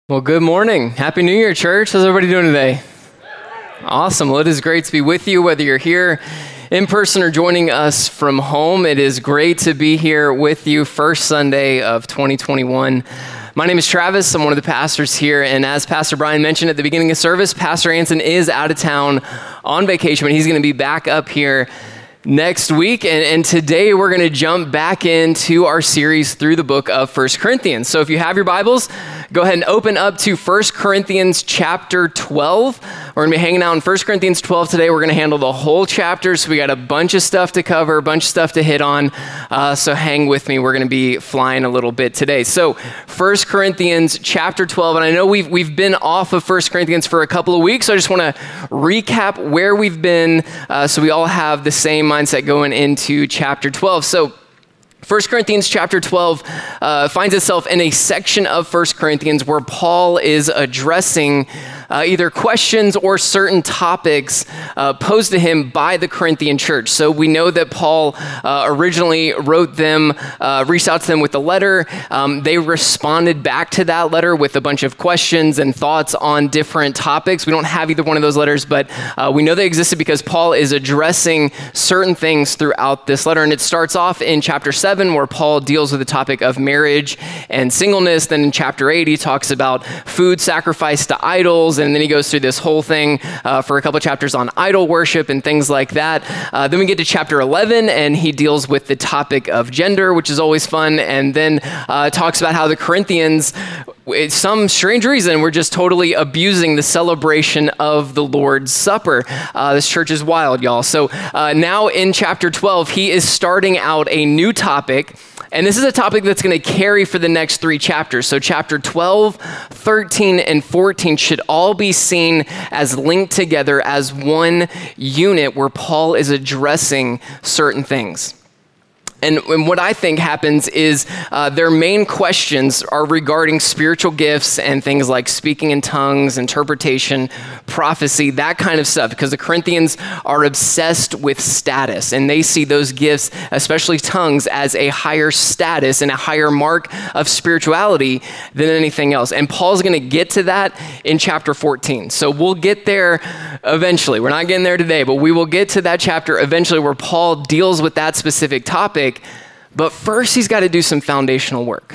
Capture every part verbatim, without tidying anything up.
Well, good morning. Happy New Year, church. How's everybody doing today? Awesome. Well, it is great to be with you, whether you're here in person or joining us from home. It is great to be here with you first Sunday of twenty twenty-one. My name is Travis. I'm one of the pastors here, and as Pastor Brian mentioned at the beginning of service, Pastor Anson is out of town on vacation, but he's going to be back up here next week, and, and today we're going to jump back into our series through the book of First Corinthians. So if you have your Bibles, go ahead and open up to First Corinthians chapter twelve. We're going to be hanging out in First Corinthians twelve today. We're going to handle the whole chapter, so we got a bunch of stuff to cover, a bunch of stuff to hit on, uh, so hang with me. We're going to be flying a little bit today. So First Corinthians chapter twelve, and I know we've, we've been off of First Corinthians for a couple of weeks, so I just want to recap where we've been uh, so we all have the same mindset going into chapter twelve. So First Corinthians chapter twelve uh, finds itself in a section of First Corinthians where Paul is addressing uh, either questions or certain topics uh, posed to him by the Corinthian church. So we know that Paul uh, originally wrote them, uh, reached out to them with a letter. Um, they responded back to that letter with a bunch of questions and thoughts on different topics. We don't have either one of those letters, but uh, we know they existed because Paul is addressing certain things throughout this letter. And it starts off in chapter seven, where Paul deals with the topic of marriage and singleness. Then in chapter eight, he talks about food sacrificed to idols, and then he goes through this whole thing uh, for a couple of chapters on idol worship and things like that. Uh, then we get to chapter eleven, and he deals with the topic of gender, which is always fun, and then uh, talks about how the Corinthians, it's some strange reason, we're just totally abusing the celebration of the Lord's Supper. Uh, this church is wild, y'all. So uh, now in chapter twelve, he is starting out a new topic, and this is a topic that's going to carry for the next three chapters. So chapter twelve, thirteen, and fourteen should all be seen as linked together as one unit where Paul is addressing certain things. And, and what I think happens is uh, their main questions are regarding spiritual gifts and things like speaking in tongues, interpretation, prophecy, that kind of stuff, because the Corinthians are obsessed with status, and they see those gifts, especially tongues, as a higher status and a higher mark of spirituality than anything else. And Paul's going to get to that in chapter fourteen. So we'll get there eventually. We're not getting there today, but we will get to that chapter eventually where Paul deals with that specific topic. But first, he's got to do some foundational work.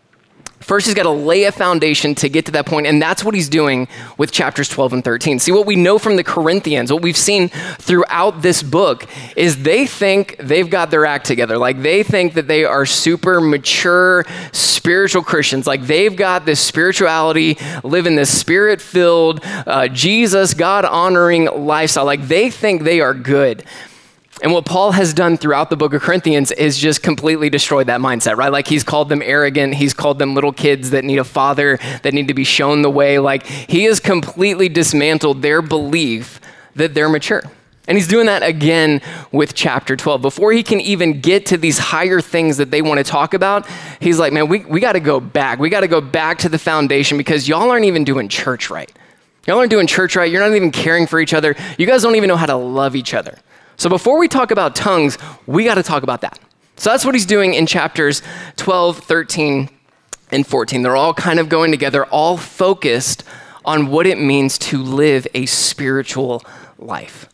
First, he's got to lay a foundation to get to that point, and that's what he's doing with chapters twelve and thirteen. See, what we know from the Corinthians, what we've seen throughout this book, is they think they've got their act together. Like, they think that they are super mature spiritual Christians. Like, they've got this spirituality, living this spirit-filled, uh, Jesus, God-honoring lifestyle. Like, they think they are good. And what Paul has done throughout the book of Corinthians is just completely destroyed that mindset, right? Like, he's called them arrogant. He's called them little kids that need a father, that need to be shown the way. Like, he has completely dismantled their belief that they're mature. And he's doing that again with chapter twelve. Before he can even get to these higher things that they want to talk about, he's like, man, we, we got to go back. We got to go back to the foundation because y'all aren't even doing church right. Y'all aren't doing church right. You're not even caring for each other. You guys don't even know how to love each other. So before we talk about tongues, we got to talk about that. So that's what he's doing in chapters twelve, thirteen, and fourteen. They're all kind of going together, all focused on what it means to live a spiritual life.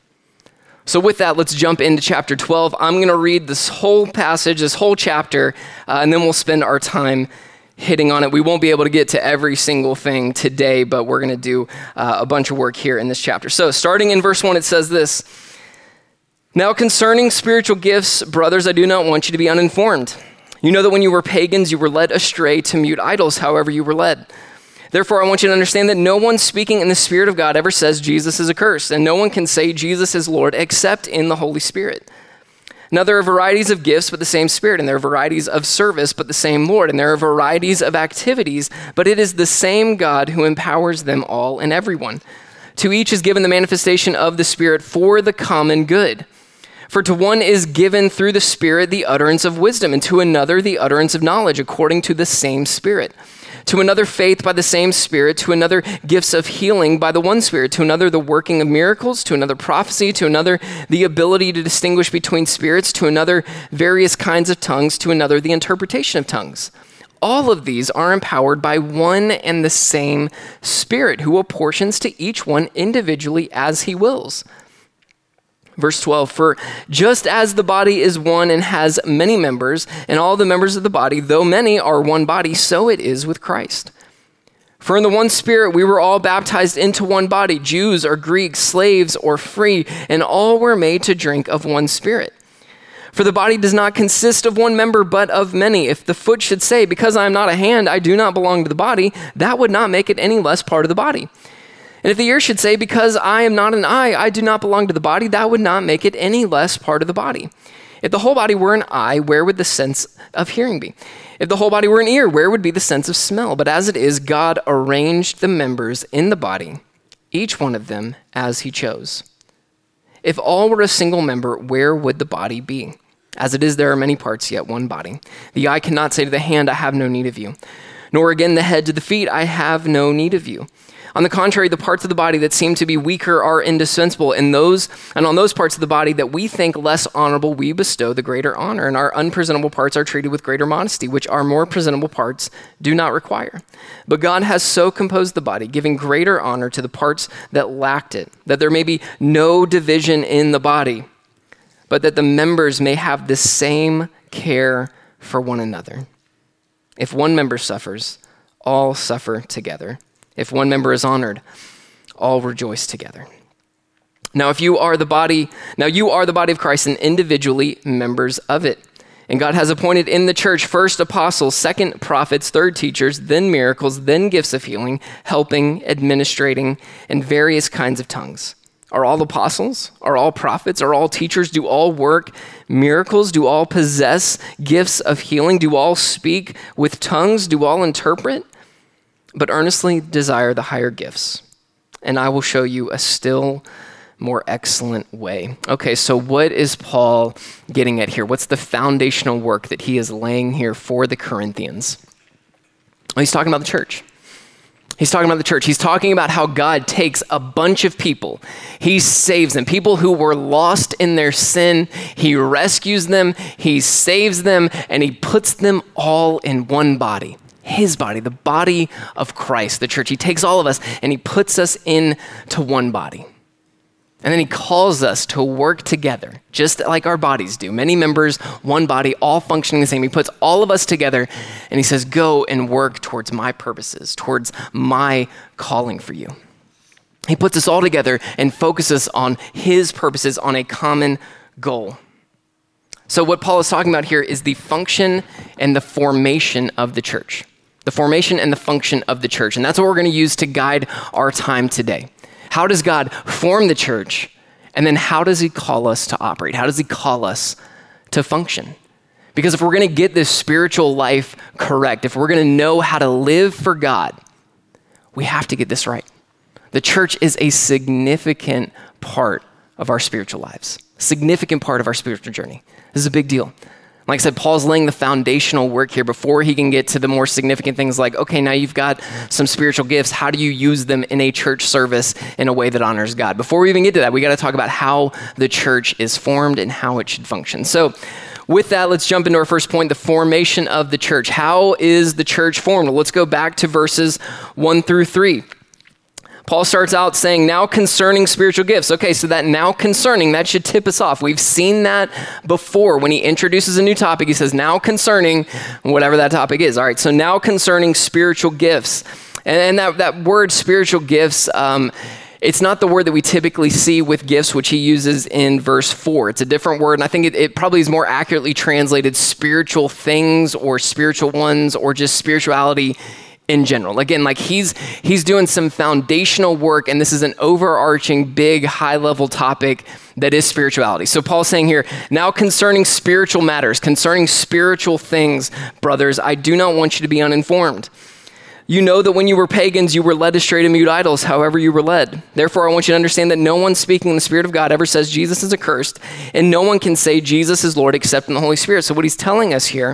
So with that, let's jump into chapter twelve. I'm going to read this whole passage, this whole chapter, uh, and then we'll spend our time hitting on it. We won't be able to get to every single thing today, but we're going to do uh, a bunch of work here in this chapter. So starting in verse one, it says this: "Now concerning spiritual gifts, brothers, I do not want you to be uninformed. You know that when you were pagans, you were led astray to mute idols, however you were led. Therefore, I want you to understand that no one speaking in the Spirit of God ever says Jesus is accursed, and no one can say Jesus is Lord except in the Holy Spirit. Now there are varieties of gifts, but the same Spirit, and there are varieties of service, but the same Lord, and there are varieties of activities, but it is the same God who empowers them all and everyone. To each is given the manifestation of the Spirit for the common good. For to one is given through the Spirit the utterance of wisdom, and to another the utterance of knowledge according to the same Spirit. To another faith by the same Spirit, to another gifts of healing by the one Spirit, to another the working of miracles, to another prophecy, to another the ability to distinguish between spirits, to another various kinds of tongues, to another the interpretation of tongues. all of these are empowered by one and the same Spirit, who apportions to each one individually as he wills. Verse twelve, for just as the body is one and has many members, and all the members of the body, though many, are one body, so it is with Christ. For in the one Spirit we were all baptized into one body, Jews or Greeks, slaves or free, and all were made to drink of one Spirit. For the body does not consist of one member, but of many. If the foot should say, because I am not a hand, I do not belong to the body, that would not make it any less part of the body. And if the ear should say, because I am not an eye, I do not belong to the body, that would not make it any less part of the body. If the whole body were an eye, where would the sense of hearing be? If the whole body were an ear, where would be the sense of smell? But as it is, God arranged the members in the body, each one of them as he chose. If all were a single member, where would the body be? As it is, there are many parts, yet one body. The eye cannot say to the hand, I have no need of you. Nor again the head to the feet, I have no need of you. On the contrary, the parts of the body that seem to be weaker are indispensable, and those and on those parts of the body that we think less honorable, we bestow the greater honor, and our unpresentable parts are treated with greater modesty, which our more presentable parts do not require. But God has so composed the body, giving greater honor to the parts that lacked it, that there may be no division in the body, but that the members may have the same care for one another. If one member suffers, all suffer together. If one member is honored, all rejoice together. Now, if you are the body, now you are the body of Christ and individually members of it. And God has appointed in the church first apostles, second prophets, third teachers, then miracles, then gifts of healing, helping, administrating, and various kinds of tongues. Are all apostles? Are all prophets? Are all teachers? Do all work miracles? Do all possess gifts of healing? Do all speak with tongues? Do all interpret? But earnestly desire the higher gifts, and I will show you a still more excellent way. Okay, so what is Paul getting at here? What's the foundational work that he is laying here for the Corinthians? Well, he's talking about the church. He's talking about the church. He's talking about how God takes a bunch of people. He saves them. People who were lost in their sin. He rescues them. He saves them. And he puts them all in one body. His body, the body of Christ, the church. He takes all of us and he puts us into one body. And then he calls us to work together, just like our bodies do. Many members, one body, all functioning the same. He puts all of us together and he says, go and work towards my purposes, towards my calling for you. He puts us all together and focuses on his purposes, on a common goal. So what Paul is talking about here is the function and the formation of the church. The formation and the function of the church. And that's what we're going to use to guide our time today. How does God form the church? And then how does he call us to operate? How does he call us to function? Because if we're going to get this spiritual life correct, if we're going to know how to live for God, we have to get this right. The church is a significant part of our spiritual lives, a significant part of our spiritual journey. This is a big deal. Like I said, Paul's laying the foundational work here before he can get to the more significant things like, okay, now you've got some spiritual gifts. How do you use them in a church service in a way that honors God? Before we even get to that, we got to talk about how the church is formed and how it should function. So with that, let's jump into our first point, the formation of the church. How is the church formed? Well, let's go back to verses one through three. Paul starts out saying, now concerning spiritual gifts. Okay, so that now concerning, that should tip us off. We've seen that before. When he introduces a new topic, he says, now concerning whatever that topic is. All right, so now concerning spiritual gifts. And that, that word spiritual gifts, um, it's not the word that we typically see with gifts, which he uses in verse four. It's a different word, and I think it, it probably is more accurately translated spiritual things or spiritual ones or just spirituality in general. Again, like he's he's doing some foundational work, and this is an overarching, big, high-level topic that is spirituality. So Paul's saying here, now concerning spiritual matters, concerning spiritual things, brothers, I do not want you to be uninformed. You know that when you were pagans, you were led astray to mute idols, however you were led. Therefore, I want you to understand that no one speaking in the Spirit of God ever says Jesus is accursed, and no one can say Jesus is Lord except in the Holy Spirit. So what he's telling us here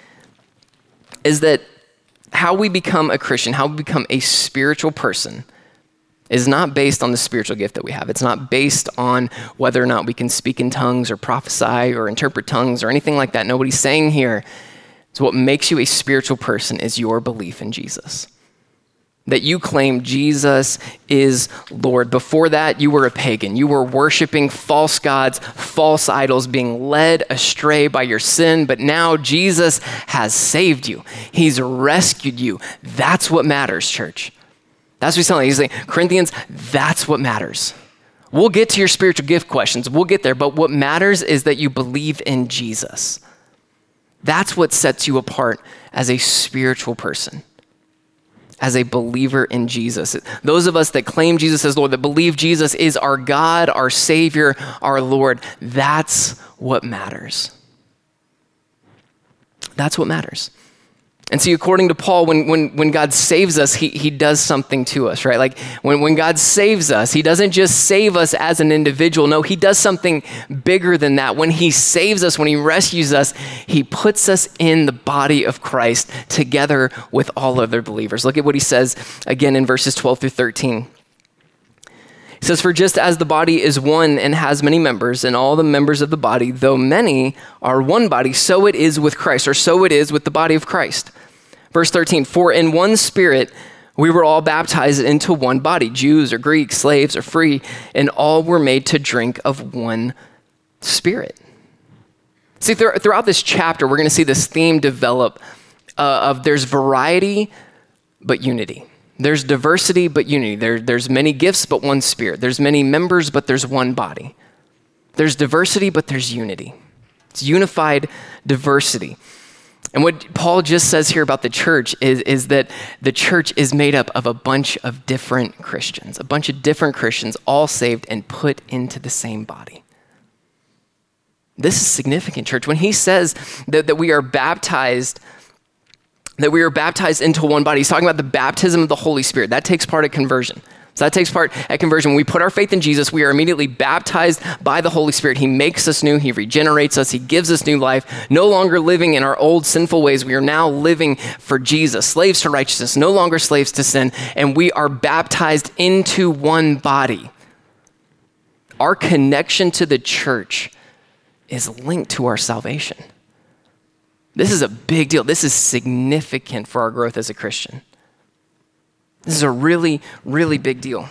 is that how we become a Christian, how we become a spiritual person is not based on the spiritual gift that we have. It's not based on whether or not we can speak in tongues or prophesy or interpret tongues or anything like that. Nobody's saying here So what makes you a spiritual person is your belief in Jesus. That you claim Jesus is Lord. Before that, you were a pagan. You were worshiping false gods, false idols, being led astray by your sin. But now Jesus has saved you. He's rescued you. That's what matters, church. That's what he's telling you. He's saying, Corinthians, that's what matters. We'll get to your spiritual gift questions. We'll get there. But what matters is that you believe in Jesus. That's what sets you apart as a spiritual person, as a believer in Jesus. Those of us that claim Jesus as Lord, that believe Jesus is our God, our Savior, our Lord, that's what matters. That's what matters. And see, according to Paul, when, when, when God saves us, he, he does something to us, right? Like when, when God saves us, he doesn't just save us as an individual. No, he does something bigger than that. When he saves us, when he rescues us, he puts us in the body of Christ together with all other believers. Look at what he says again in verses twelve through thirteen. He says, for just as the body is one and has many members, and all the members of the body, though many, are one body, so it is with Christ, or so it is with the body of Christ. Verse thirteen, for in one spirit we were all baptized into one body, Jews or Greeks, slaves or free, and all were made to drink of one spirit. See, th- throughout this chapter, we're going to see this theme develop uh, of there's variety, but unity. There's diversity, but unity. There, there's many gifts, but one spirit. There's many members, but there's one body. There's diversity, but there's unity. It's unified diversity. And what Paul just says here about the church is, is that the church is made up of a bunch of different Christians, a bunch of different Christians, all saved and put into the same body. This is significant, church. When he says that, that we are baptized, that we are baptized into one body, he's talking about the baptism of the Holy Spirit. That takes part of conversion. So that takes part at conversion. When we put our faith in Jesus, we are immediately baptized by the Holy Spirit. He makes us new. He regenerates us. He gives us new life. No longer living in our old sinful ways. We are now living for Jesus, slaves to righteousness, no longer slaves to sin, and we are baptized into one body. Our connection to the church is linked to our salvation. This is a big deal. This is significant for our growth as a Christian. This is a really, really big deal.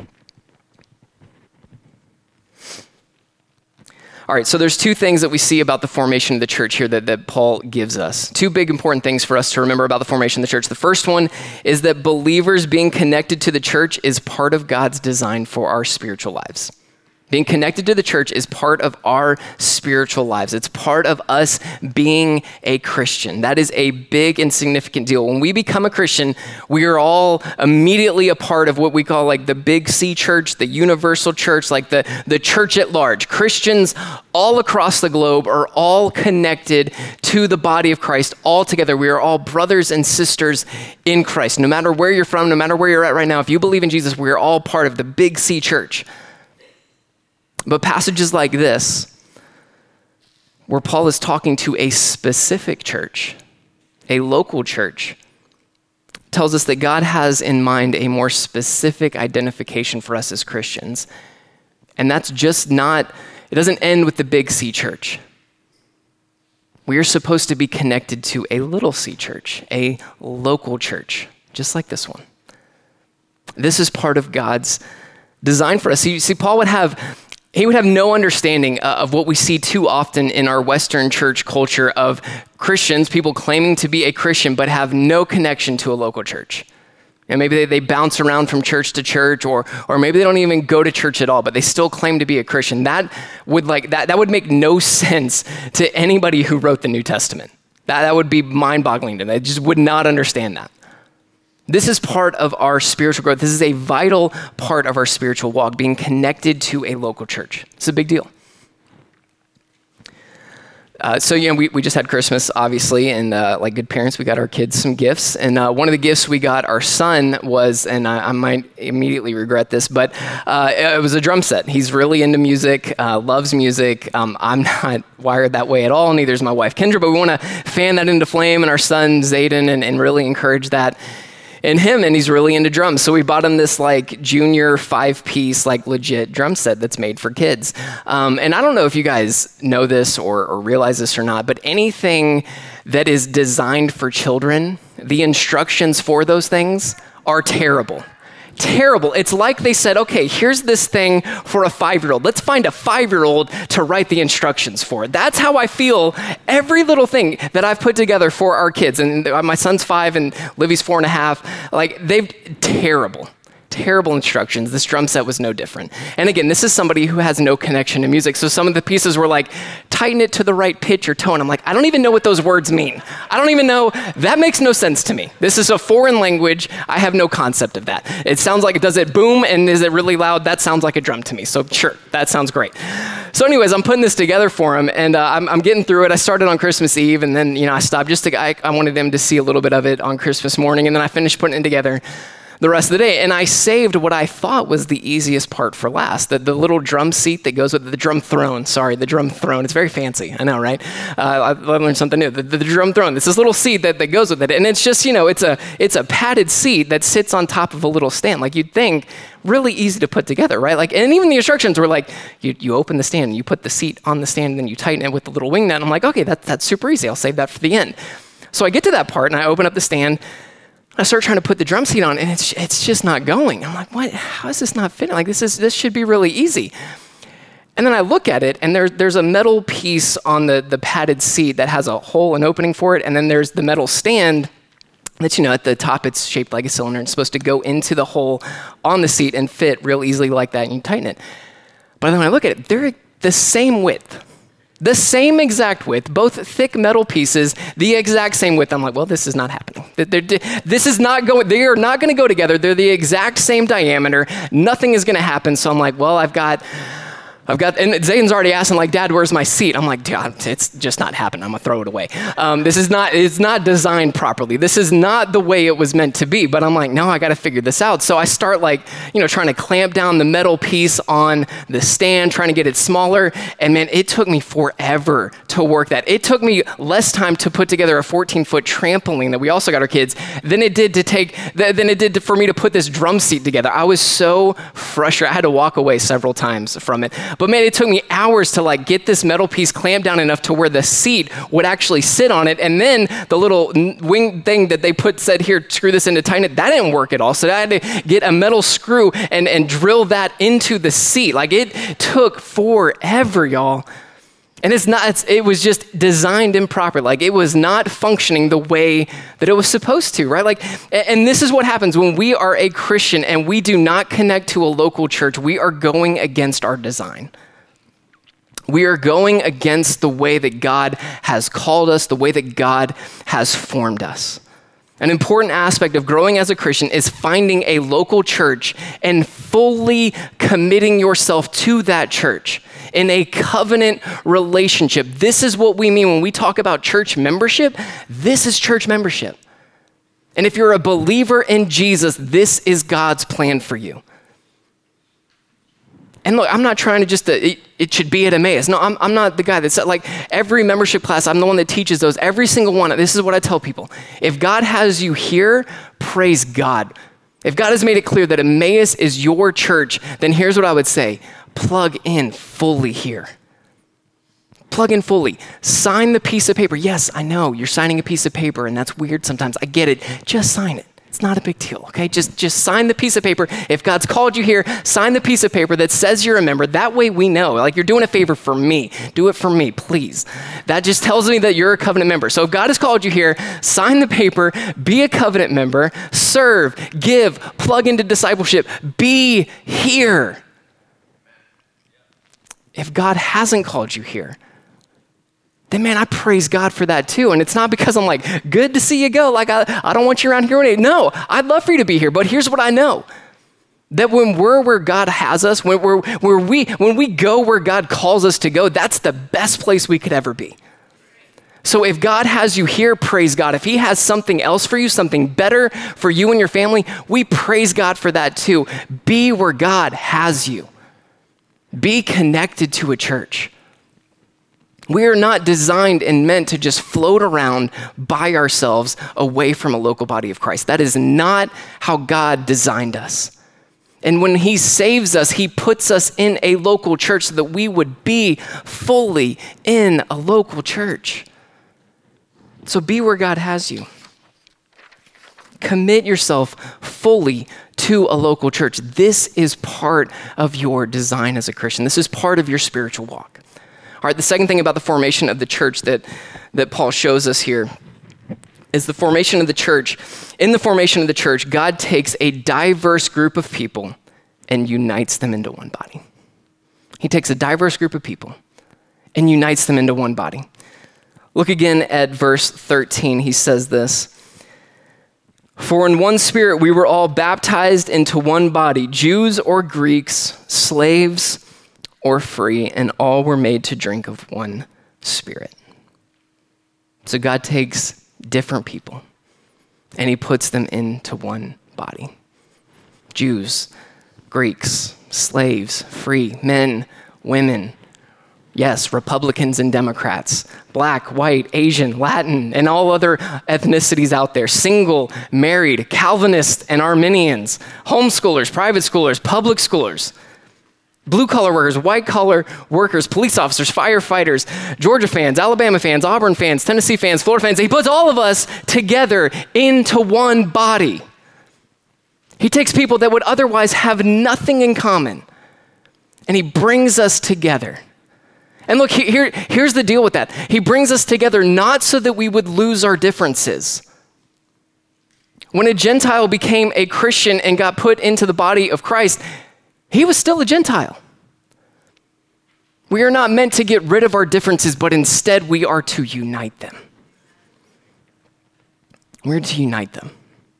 All right, so there's two things that we see about the formation of the church here that, that Paul gives us. Two big important things for us to remember about the formation of the church. The first one is that believers being connected to the church is part of God's design for our spiritual lives. Being connected to the church is part of our spiritual lives. It's part of us being a Christian. That is a big and significant deal. When we become a Christian, we are all immediately a part of what we call like the big C church, the universal church, like the, the church at large. Christians all across the globe are all connected to the body of Christ all together. We are all brothers and sisters in Christ. No matter where you're from, no matter where you're at right now, if you believe in Jesus, we are all part of the big C church. But passages like this, where Paul is talking to a specific church, a local church, tells us that God has in mind a more specific identification for us as Christians. And that's just not, it doesn't end with the big C church. We are supposed to be connected to a little C church, a local church, just like this one. This is part of God's design for us. See, see Paul would have He would have no understanding uh, of what we see too often in our Western church culture of Christians, people claiming to be a Christian, but have no connection to a local church. And maybe they, they bounce around from church to church, or or maybe they don't even go to church at all, but they still claim to be a Christian. That would like that that would make no sense to anybody who wrote the New Testament. That, that would be mind-boggling to them. They just would not understand that. This is part of our spiritual growth. This is a vital part of our spiritual walk, being connected to a local church. It's a big deal. Uh, so, you know, we, we just had Christmas, obviously, and uh, like good parents, we got our kids some gifts. And uh, one of the gifts we got our son was, and I, I might immediately regret this, but uh, it was a drum set. He's really into music, uh, loves music. Um, I'm not wired that way at all, neither is my wife, Kendra, but we want to fan that into flame, and our son, Zayden, and, and really encourage that in him, and he's really into drums. So we bought him this like junior five-piece, like legit drum set that's made for kids. Um, and I don't know if you guys know this or, or realize this or not, but anything that is designed for children, the instructions for those things are terrible. Terrible. It's like they said, okay, here's this thing for a five-year-old. Let's find a five-year-old to write the instructions for. That's how I feel every little thing that I've put together for our kids. And my son's five and Livy's four and a half. Like, they've terrible. Terrible instructions. This drum set was no different. And again, this is somebody who has no connection to music. So some of the pieces were like, tighten it to the right pitch or tone. I'm like, I don't even know what those words mean. I don't even know. That makes no sense to me. This is a foreign language. I have no concept of that. It sounds like, does it boom and is it really loud? That sounds like a drum to me. So sure, that sounds great. So anyways, I'm putting this together for him and uh, I'm, I'm getting through it. I started on Christmas Eve and then, you know, I stopped just to, I, I wanted them to see a little bit of it on Christmas morning. And then I finished putting it together the rest of the day. And I saved what I thought was the easiest part for last, the, the little drum seat that goes with the drum throne. Sorry, the drum throne. It's very fancy. I know, right? Uh, I, I learned something new. The, the, the drum throne. It's this little seat that, that goes with it. And it's just, you know, it's a it's a padded seat that sits on top of a little stand. Like you'd think, really easy to put together, right? Like, and even the instructions were like, you, you open the stand, you put the seat on the stand, and then you tighten it with the little wing nut. And I'm like, okay, that, that's super easy. I'll save that for the end. So I get to that part and I open up the stand. I start trying to put the drum seat on and it's it's just not going. I'm like, what? How is this not fitting? Like this is this should be really easy. And then I look at it and there's there's a metal piece on the, the padded seat that has a hole and opening for it. And then there's the metal stand that, you know, at the top it's shaped like a cylinder and it's supposed to go into the hole on the seat and fit real easily like that and you tighten it. But then when I look at it, they're the same width. The same exact width, both thick metal pieces, the exact same width. I'm like, well, this is not happening. They're, this is not going, they are not going to go together. They're the exact same diameter. Nothing is going to happen. So I'm like, well, I've got, I've got, and Zayden's already asking like, Dad, where's my seat? I'm like, Dad, it's just not happening. I'm gonna throw it away. Um, this is not, it's not designed properly. This is not the way it was meant to be. But I'm like, no, I got to figure this out. So I start like, you know, trying to clamp down the metal piece on the stand, trying to get it smaller. And man, it took me forever to work that. It took me less time to put together a fourteen foot trampoline that we also got our kids than it did to take, than it did to, for me to put this drum seat together. I was so frustrated. I had to walk away several times from it. But man, it took me hours to like get this metal piece clamped down enough to where the seat would actually sit on it. And then the little wing thing that they put said, here, screw this in to tighten it. That didn't work at all. So I had to get a metal screw and, and drill that into the seat. Like it took forever, y'all. And it's not, it's, it was just designed improperly. Like it was not functioning the way that it was supposed to, right? Like, and this is what happens when we are a Christian and we do not connect to a local church. We are going against our design. We are going against the way that God has called us, the way that God has formed us. An important aspect of growing as a Christian is finding a local church and fully committing yourself to that church in a covenant relationship. This is what we mean when we talk about church membership. This is church membership. And if you're a believer in Jesus, this is God's plan for you. And look, I'm not trying to just, uh, it, it should be at Emmaus. No, I'm, I'm not the guy that's like every membership class, I'm the one that teaches those, every single one. This is what I tell people. If God has you here, praise God. If God has made it clear that Emmaus is your church, then here's what I would say. Plug in fully here. Plug in fully. Sign the piece of paper. Yes, I know you're signing a piece of paper and that's weird sometimes. I get it. Just sign it. It's not a big deal, okay? Just, just sign the piece of paper. If God's called you here, sign the piece of paper that says you're a member. That way we know, like you're doing a favor for me. Do it for me, please. That just tells me that you're a covenant member. So if God has called you here, sign the paper, be a covenant member, serve, give, plug into discipleship, be here. If God hasn't called you here, then man, I praise God for that too. And it's not because I'm like, good to see you go. Like, I, I don't want you around here. No, I'd love for you to be here. But here's what I know. That when we're where God has us, when we're where we when we go where God calls us to go, that's the best place we could ever be. So if God has you here, praise God. If he has something else for you, something better for you and your family, we praise God for that too. Be where God has you. Be connected to a church. We are not designed and meant to just float around by ourselves away from a local body of Christ. That is not how God designed us. And when he saves us, he puts us in a local church so that we would be fully in a local church. So be where God has you. Commit yourself fully to a local church. This is part of your design as a Christian. This is part of your spiritual walk. All right, the second thing about the formation of the church that, that Paul shows us here is the formation of the church. In the formation of the church, God takes a diverse group of people and unites them into one body. He takes a diverse group of people and unites them into one body. Look again at verse thirteen. He says this, "For in one spirit we were all baptized into one body, Jews or Greeks, slaves or free, and all were made to drink of one spirit." So God takes different people and he puts them into one body. Jews, Greeks, slaves, free, men, women, yes, Republicans and Democrats, black, white, Asian, Latin, and all other ethnicities out there, single, married, Calvinists and Arminians, homeschoolers, private schoolers, public schoolers, blue-collar workers, white-collar workers, police officers, firefighters, Georgia fans, Alabama fans, Auburn fans, Tennessee fans, Florida fans. He puts all of us together into one body. He takes people that would otherwise have nothing in common, and he brings us together. And look, here, here's the deal with that. He brings us together not so that we would lose our differences. When a Gentile became a Christian and got put into the body of Christ, he was still a Gentile. We are not meant to get rid of our differences, but instead we are to unite them. We're to unite them.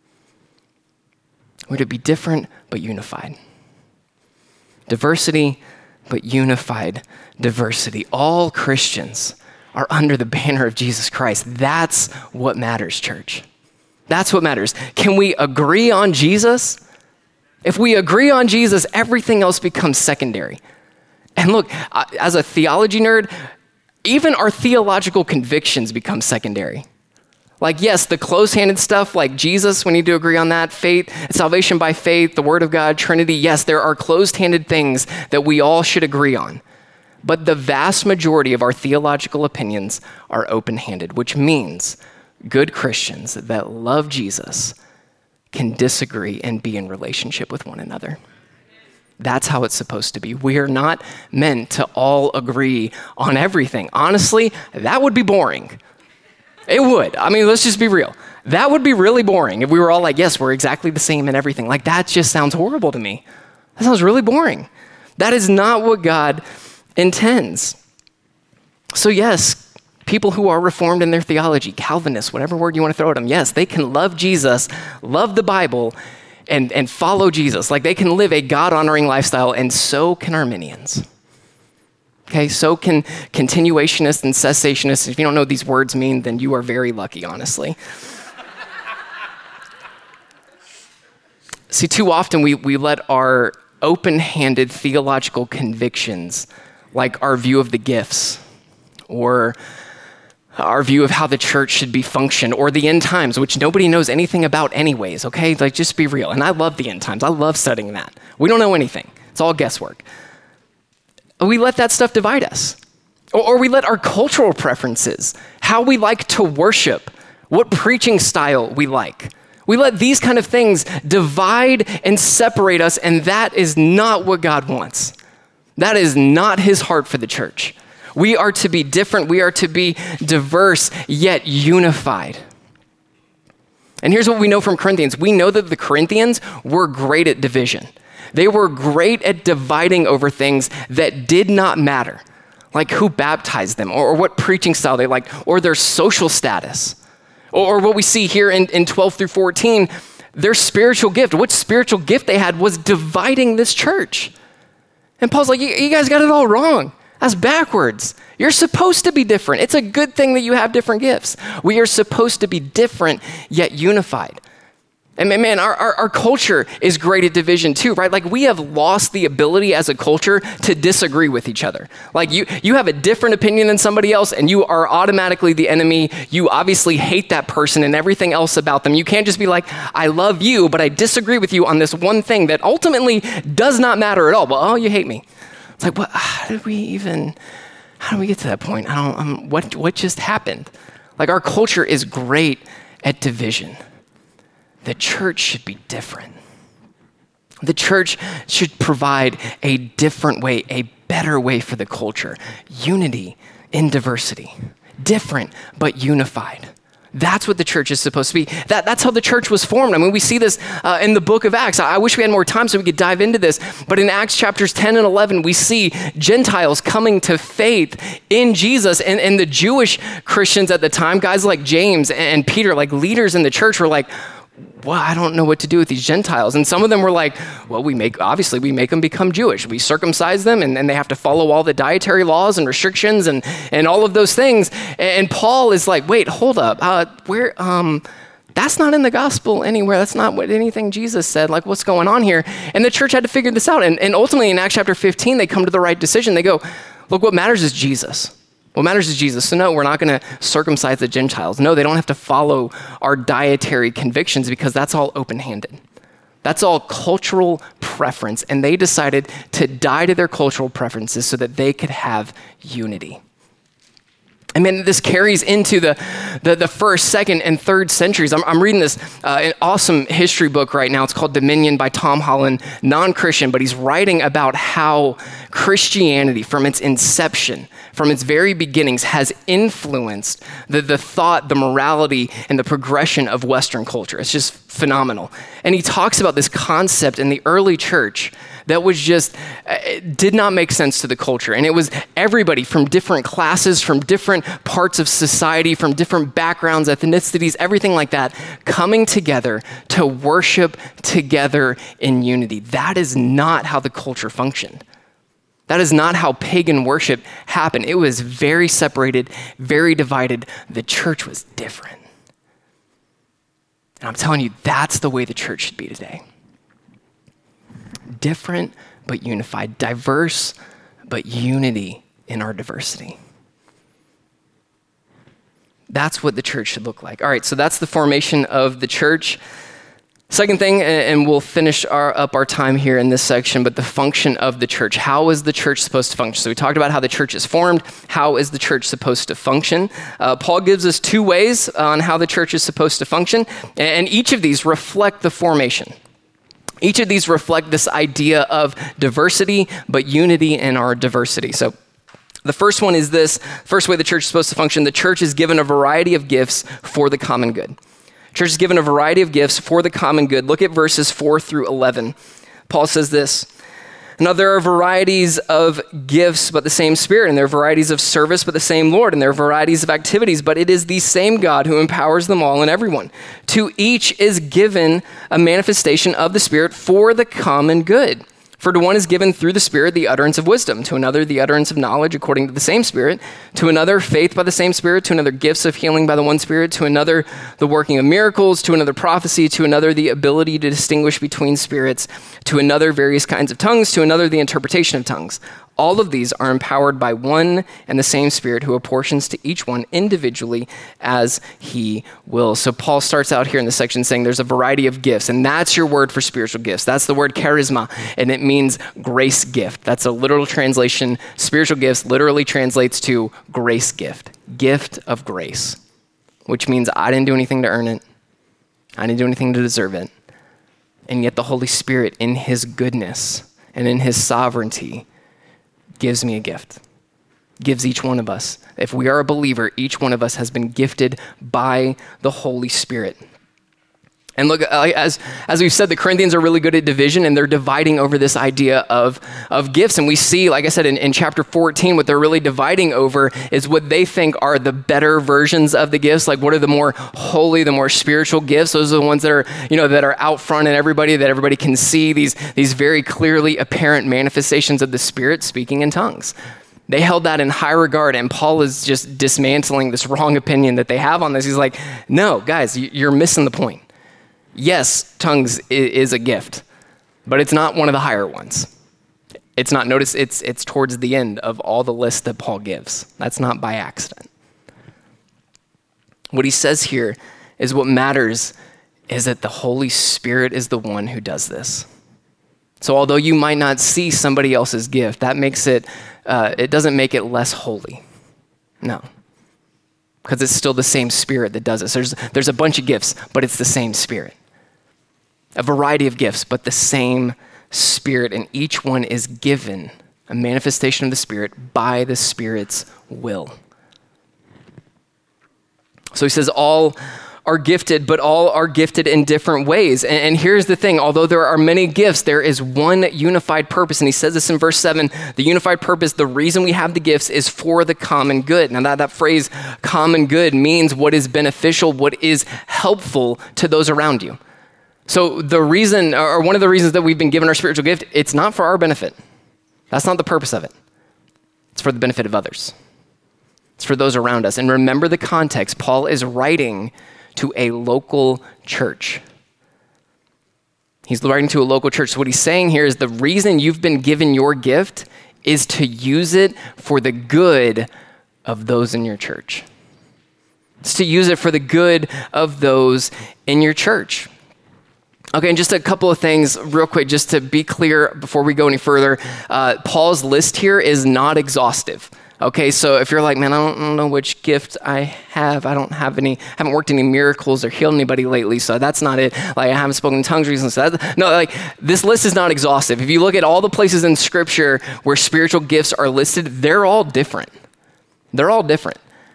We're to be different, but unified. Diversity, but unified diversity. All Christians are under the banner of Jesus Christ. That's what matters, church. That's what matters. Can we agree on Jesus? If we agree on Jesus, everything else becomes secondary. And look, as a theology nerd, even our theological convictions become secondary. Like, yes, the close-handed stuff like Jesus, we need to agree on that. Faith, salvation by faith, the Word of God, Trinity. Yes, there are closed-handed things that we all should agree on. But the vast majority of our theological opinions are open-handed, which means good Christians that love Jesus can disagree and be in relationship with one another. That's how it's supposed to be. We are not meant to all agree on everything. Honestly, that would be boring. It would. I mean, let's just be real. That would be really boring if we were all like, yes, we're exactly the same in everything. Like, that just sounds horrible to me. That sounds really boring. That is not what God intends. So yes, people who are reformed in their theology, Calvinists, whatever word you want to throw at them, yes, they can love Jesus, love the Bible, and, and follow Jesus. Like, they can live a God-honoring lifestyle, and so can Arminians. Okay, so can continuationists and cessationists. If you don't know what these words mean, then you are very lucky, honestly. See, too often we, we let our open-handed theological convictions, like our view of the gifts, or our view of how the church should be functioned, or the end times, which nobody knows anything about anyways, okay? Like, just be real. And I love the end times. I love studying that. We don't know anything. It's all guesswork. We let that stuff divide us. Or, or we let our cultural preferences, how we like to worship, what preaching style we like. We let these kind of things divide and separate us, and that is not what God wants. That is not his heart for the church. We are to be different. We are to be diverse, yet unified. And here's what we know from Corinthians. We know that the Corinthians were great at division. They were great at dividing over things that did not matter, like who baptized them, or, or what preaching style they liked, or their social status, or, or what we see here in, in twelve through fourteen, their spiritual gift. What spiritual gift they had was dividing this church. And Paul's like, you, you guys got it all wrong. That's backwards. You're supposed to be different. It's a good thing that you have different gifts. We are supposed to be different, yet unified. And man, our, our, our culture is great at division too, right? Like, we have lost the ability as a culture to disagree with each other. Like, you, you have a different opinion than somebody else, and you are automatically the enemy. You obviously hate that person and everything else about them. You can't just be like, I love you, but I disagree with you on this one thing that ultimately does not matter at all. Well, oh, you hate me. It's like, what? How did we even, how did we get to that point? I don't, um, what, what just happened? Like our culture is great at division. The church should be different. The church should provide a different way, a better way for the culture. Unity in diversity. Different, but unified. That's what the church is supposed to be. That, that's how the church was formed. I mean, we see this uh, in the book of Acts. I, I wish we had more time so we could dive into this. But in Acts chapters ten and eleven, we see Gentiles coming to faith in Jesus. And, and the Jewish Christians at the time, guys like James and Peter, like leaders in the church, were like, well, I don't know what to do with these Gentiles. And some of them were like, well, we make, obviously we make them become Jewish. We circumcise them and then they have to follow all the dietary laws and restrictions and, and all of those things. And Paul is like, wait, hold up. Uh, where, um, that's not in the gospel anywhere. That's not what anything Jesus said. Like, what's going on here? And the church had to figure this out. And, and ultimately in Acts chapter fifteen, they come to the right decision. They go, look, what matters is Jesus. What matters is Jesus. So no, we're not going to circumcise the Gentiles. No, they don't have to follow our dietary convictions because that's all open-handed. That's all cultural preference. And they decided to die to their cultural preferences so that they could have unity. And then this carries into the, the, the first, second, and third centuries. I'm, I'm reading this uh, an awesome history book right now. It's called Dominion by Tom Holland, non-Christian, but he's writing about how Christianity, from its inception, from its very beginnings, has influenced the, the thought, the morality, and the progression of Western culture. It's just phenomenal. And he talks about this concept in the early church that was just, it did not make sense to the culture. And it was everybody from different classes, from different parts of society, from different backgrounds, ethnicities, everything like that, coming together to worship together in unity. That is not how the culture functioned. That is not how pagan worship happened. It was very separated, very divided. The church was different. And I'm telling you, that's the way the church should be today. Different, but unified. Diverse, but unity in our diversity. That's what the church should look like. All right, so that's the formation of the church. Second thing, and we'll finish our, up our time here in this section, but the function of the church. How is the church supposed to function? So we talked about how the church is formed. How is the church supposed to function? Uh, Paul gives us two ways on how the church is supposed to function, and each of these reflect the formation. Each of these reflect this idea of diversity, but unity in our diversity. So the first one is this. First way the church is supposed to function, the church is given a variety of gifts for the common good. Church is given a variety of gifts for the common good. Look at verses four through eleven. Paul says this, now there are varieties of gifts, but the same Spirit, and there are varieties of service, but the same Lord, and there are varieties of activities, but it is the same God who empowers them all and everyone. To each is given a manifestation of the Spirit for the common good. For to one is given through the Spirit the utterance of wisdom, to another the utterance of knowledge according to the same Spirit, to another faith by the same Spirit, to another gifts of healing by the one Spirit, to another the working of miracles, to another prophecy, to another the ability to distinguish between spirits, to another various kinds of tongues, to another the interpretation of tongues. All of these are empowered by one and the same Spirit who apportions to each one individually as he wills. So Paul starts out here in this section saying there's a variety of gifts, and that's your word for spiritual gifts. That's the word charisma, and it means grace gift. That's a literal translation. Spiritual gifts literally translates to grace gift, gift of grace, which means I didn't do anything to earn it. I didn't do anything to deserve it. And yet the Holy Spirit in his goodness and in his sovereignty gives me a gift, gives each one of us. If we are a believer, each one of us has been gifted by the Holy Spirit. And look, as, as we've said, the Corinthians are really good at division, and they're dividing over this idea of, of gifts. And we see, like I said, in, in chapter fourteen, what they're really dividing over is what they think are the better versions of the gifts. Like, what are the more holy, the more spiritual gifts? Those are the ones that are, you know, that are out front and everybody, that everybody can see, these, these very clearly apparent manifestations of the Spirit speaking in tongues. They held that in high regard, and Paul is just dismantling this wrong opinion that they have on this. He's like, no, guys, you're missing the point. Yes, tongues is a gift, but it's not one of the higher ones. It's not, notice it's it's towards the end of all the lists that Paul gives. That's not by accident. What he says here is what matters is that the Holy Spirit is the one who does this. So although you might not see somebody else's gift, that makes it, uh, it doesn't make it less holy. No. because it's still the same Spirit that does it. So there's, there's a bunch of gifts, but it's the same Spirit. A variety of gifts, but the same Spirit, and each one is given a manifestation of the Spirit by the Spirit's will. So he says all are gifted, but all are gifted in different ways. And, and here's the thing, although there are many gifts, there is one unified purpose. And he says this in verse seven, the unified purpose, the reason we have the gifts is for the common good. Now that, that phrase, common good, means what is beneficial, what is helpful to those around you. So the reason, or one of the reasons that we've been given our spiritual gift, it's not for our benefit. That's not the purpose of it. It's for the benefit of others. It's for those around us. And remember the context. Paul is writing to a local church. He's writing to a local church. So what he's saying here is the reason you've been given your gift is to use it for the good of those in your church. It's to use it for the good of those in your church. Okay, and just a couple of things real quick, just to be clear before we go any further. Uh, Paul's list here is not exhaustive. Okay, so if you're like, man, I don't, I don't know which gift I have. I don't have any, haven't worked any miracles or healed anybody lately, so that's not it. Like, I haven't spoken in tongues recently. So that, no, like, this list is not exhaustive. If you look at all the places in Scripture where spiritual gifts are listed, they're all different. They're all different.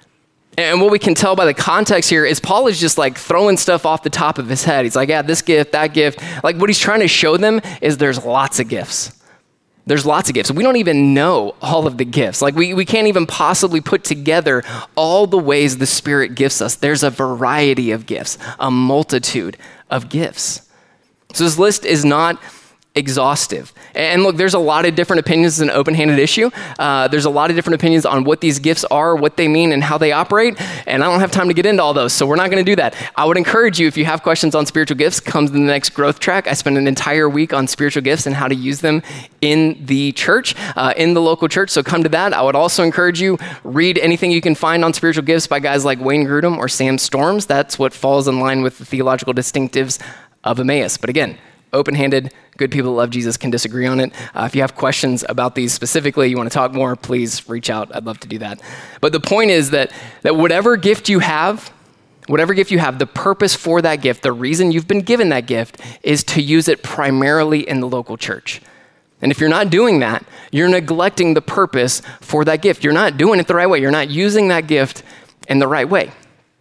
And what we can tell by the context here is Paul is just like throwing stuff off the top of his head. He's like, yeah, this gift, that gift. Like, what he's trying to show them is there's lots of gifts. There's lots of gifts. We don't even know all of the gifts. Like we, we can't even possibly put together all the ways the Spirit gifts us. There's a variety of gifts, a multitude of gifts. So this list is not exhaustive. And look, there's a lot of different opinions. It's an open-handed issue. Uh, there's a lot of different opinions on what these gifts are, what they mean, and how they operate. And I don't have time to get into all those, so we're not going to do that. I would encourage you, if you have questions on spiritual gifts, come to the next growth track. I spent an entire week on spiritual gifts and how to use them in the church, uh, in the local church. So come to that. I would also encourage you, read anything you can find on spiritual gifts by guys like Wayne Grudem or Sam Storms. That's what falls in line with the theological distinctives of Emmaus. But again, open-handed, good people that love Jesus can disagree on it. Uh, if you have questions about these specifically, you want to talk more, please reach out. I'd love to do that. But the point is that, that whatever gift you have, whatever gift you have, the purpose for that gift, the reason you've been given that gift is to use it primarily in the local church. And if you're not doing that, you're neglecting the purpose for that gift. You're not doing it the right way. You're not using that gift in the right way.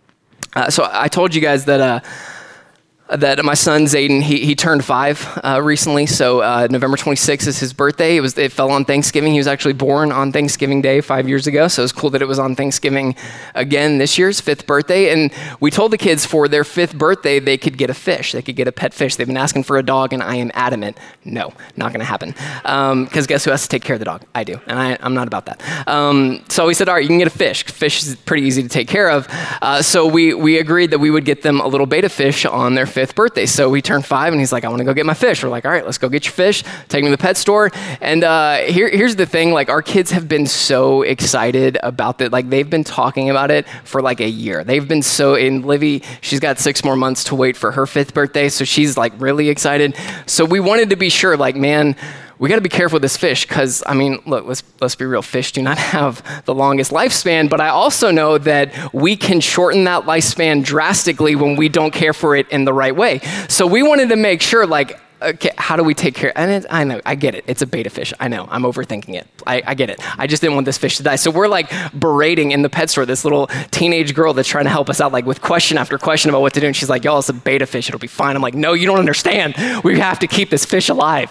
Uh, so I told you guys that uh, that my son Zayden, he he turned five uh, recently, so uh, November twenty-sixth is his birthday. It was it fell on Thanksgiving. He was actually born on Thanksgiving Day five years ago, so it was cool that it was on Thanksgiving again this year's fifth birthday. And we told the kids for their fifth birthday they could get a fish. They could get a pet fish. They've been asking for a dog, and I am adamant, no, not going to happen. Because um, guess who has to take care of the dog? I do, and I, I'm not about that. Um, so we said, all right, you can get a fish. Fish is pretty easy to take care of. Uh, so we we agreed that we would get them a little beta fish on their fifth birthday. So we turned five and he's like, I want to go get my fish. We're like, all right, let's go get your fish. Take me to the pet store. And uh, here, here's the thing, like our kids have been so excited about that. Like they've been talking about it for like a year. They've been so, and Livy, she's got six more months to wait for her fifth birthday. So she's like really excited. So we wanted to be sure, like, man, we got to be careful with this fish because, I mean, look, let's let's be real. Fish do not have the longest lifespan, but I also know that we can shorten that lifespan drastically when we don't care for it in the right way. So we wanted to make sure, like, okay, how do we take care? And it, I know, I get it. It's a beta fish. I know, I'm overthinking it. I, I get it. I just didn't want this fish to die. So we're like berating in the pet store this little teenage girl that's trying to help us out, like with question after question about what to do. And she's like, y'all, it's a beta fish. It'll be fine. I'm like, no, you don't understand. We have to keep this fish alive.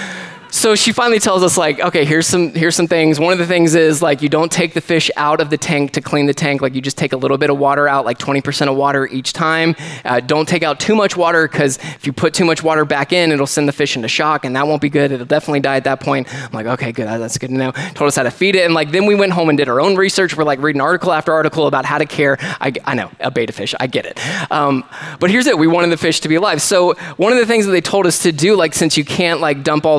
So she finally tells us, like, okay, here's some here's some things. One of the things is, like, you don't take the fish out of the tank to clean the tank. Like, you just take a little bit of water out, like twenty percent of water each time. Uh, don't take out too much water, because if you put too much water back in, it'll send the fish into shock, and that won't be good. It'll definitely die at that point. I'm like, okay, good. That's good to know. Told us how to feed it. And, like, then we went home and did our own research. We're, like, reading article after article about how to care. I, I know, a beta fish. I get it. Um, but here's it. We wanted the fish to be alive. So one of the things that they told us to do, like, since you can't, like, dump all the water out